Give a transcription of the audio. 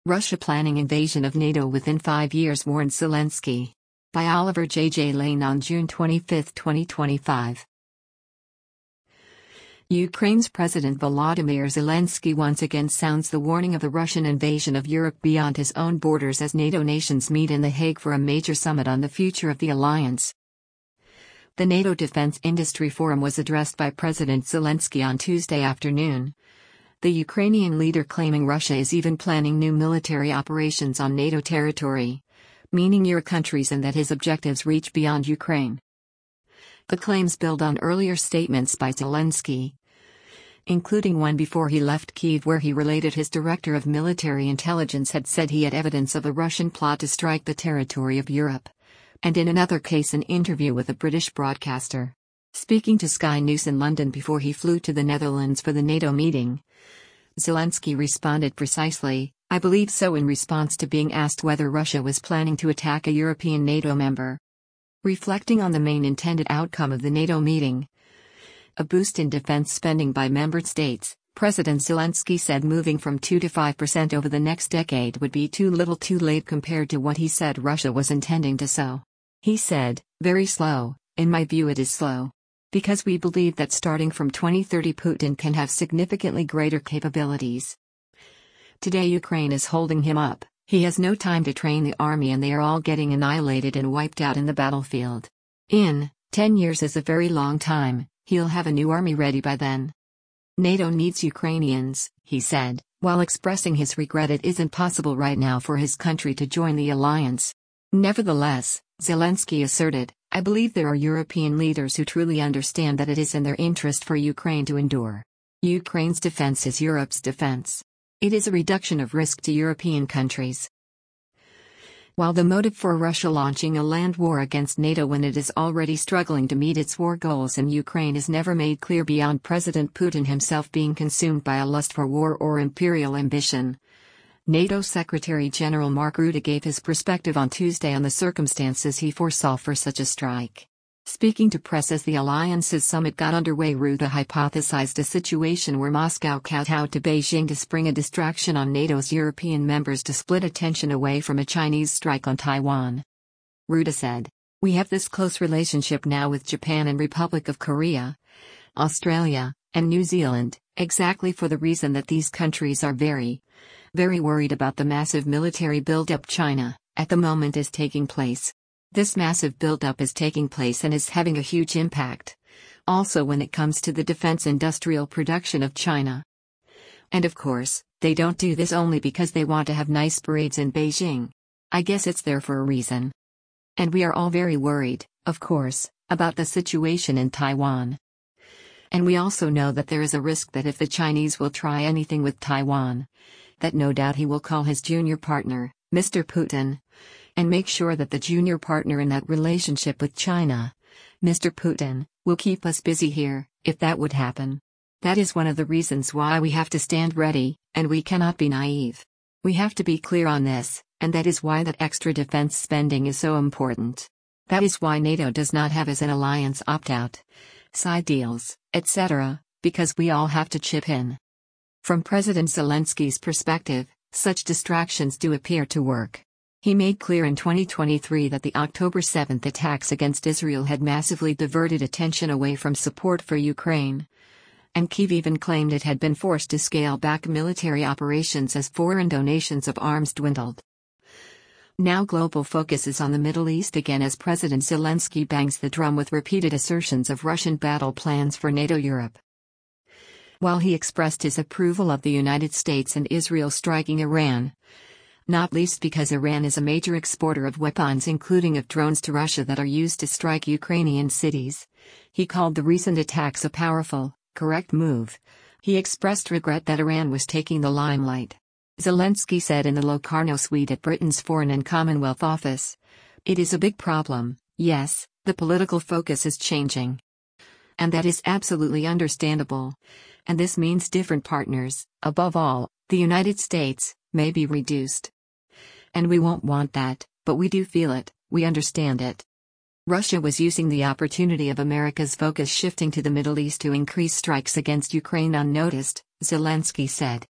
Russia planning invasion of NATO within 5 years, warned Zelensky. By Oliver J. Lane on June 25, 2025. Ukraine's President Volodymyr Zelensky once again sounds the warning of the Russian invasion of Europe beyond his own borders as NATO nations meet in The Hague for a major summit on the future of the alliance. The NATO Defense Industry Forum was addressed by President Zelensky on Tuesday afternoon. The Ukrainian leader claiming Russia is even planning new military operations on NATO territory, meaning Euro countries, and that his objectives reach beyond Ukraine. The claims build on earlier statements by Zelensky, including one before he left Kyiv where he related his director of military intelligence had said he had evidence of a Russian plot to strike the territory of Europe, and in another case an interview with a British broadcaster. Speaking to Sky News in London before he flew to the Netherlands for the NATO meeting, Zelensky responded precisely, "I believe so," in response to being asked whether Russia was planning to attack a European NATO member. Reflecting on the main intended outcome of the NATO meeting, a boost in defense spending by member states, President Zelensky said moving from 2 to 5% over the next decade would be too little too late compared to what he said Russia was intending to sow. He said, "Very slow, in my view it is slow. Because we believe that starting from 2030 Putin can have significantly greater capabilities. Today Ukraine is holding him up, he has no time to train the army and they are all getting annihilated and wiped out in the battlefield. In 10 years is a very long time, he'll have a new army ready by then. NATO needs Ukrainians," he said, while expressing his regret it isn't possible right now for his country to join the alliance. Nevertheless, Zelensky asserted, "I believe there are European leaders who truly understand that it is in their interest for Ukraine to endure. Ukraine's defense is Europe's defense. It is a reduction of risk to European countries." While the motive for Russia launching a land war against NATO when it is already struggling to meet its war goals in Ukraine is never made clear beyond President Putin himself being consumed by a lust for war or imperial ambition, NATO Secretary-General Mark Rutte gave his perspective on Tuesday on the circumstances he foresaw for such a strike. Speaking to press as the alliance's summit got underway, Rutte hypothesized a situation where Moscow kowtowed to Beijing to spring a distraction on NATO's European members to split attention away from a Chinese strike on Taiwan. Rutte said, "We have this close relationship now with Japan and Republic of Korea, Australia, and New Zealand, exactly for the reason that these countries are very worried about the massive military buildup China, at the moment, is taking place. This massive buildup is taking place and is having a huge impact, also when it comes to the defense industrial production of China. And of course, they don't do this only because they want to have nice parades in Beijing. I guess it's there for a reason. And we are all very worried, of course, about the situation in Taiwan. And we also know that there is a risk that if the Chinese will try anything with Taiwan, that no doubt he will call his junior partner, Mr. Putin, and make sure that the junior partner in that relationship with China, Mr. Putin, will keep us busy here, if that would happen. That is one of the reasons why we have to stand ready, and we cannot be naive. We have to be clear on this, and that is why that extra defense spending is so important. That is why NATO does not have as an alliance opt-out, side deals, etc., because we all have to chip in." From President Zelensky's perspective, such distractions do appear to work. He made clear in 2023 that the October 7 attacks against Israel had massively diverted attention away from support for Ukraine. And Kyiv even claimed it had been forced to scale back military operations as foreign donations of arms dwindled. Now global focus is on the Middle East again as President Zelensky bangs the drum with repeated assertions of Russian battle plans for NATO Europe. While he expressed his approval of the United States and Israel striking Iran, not least because Iran is a major exporter of weapons including of drones to Russia that are used to strike Ukrainian cities, he called the recent attacks a powerful, correct move. He expressed regret that Iran was taking the limelight. Zelensky said in the Locarno suite at Britain's Foreign and Commonwealth Office, "It is a big problem, yes, the political focus is changing. And that is absolutely understandable. And this means different partners, above all, the United States, may be reduced. And we won't want that, but we do feel it, we understand it." Russia was using the opportunity of America's focus shifting to the Middle East to increase strikes against Ukraine unnoticed, Zelensky said.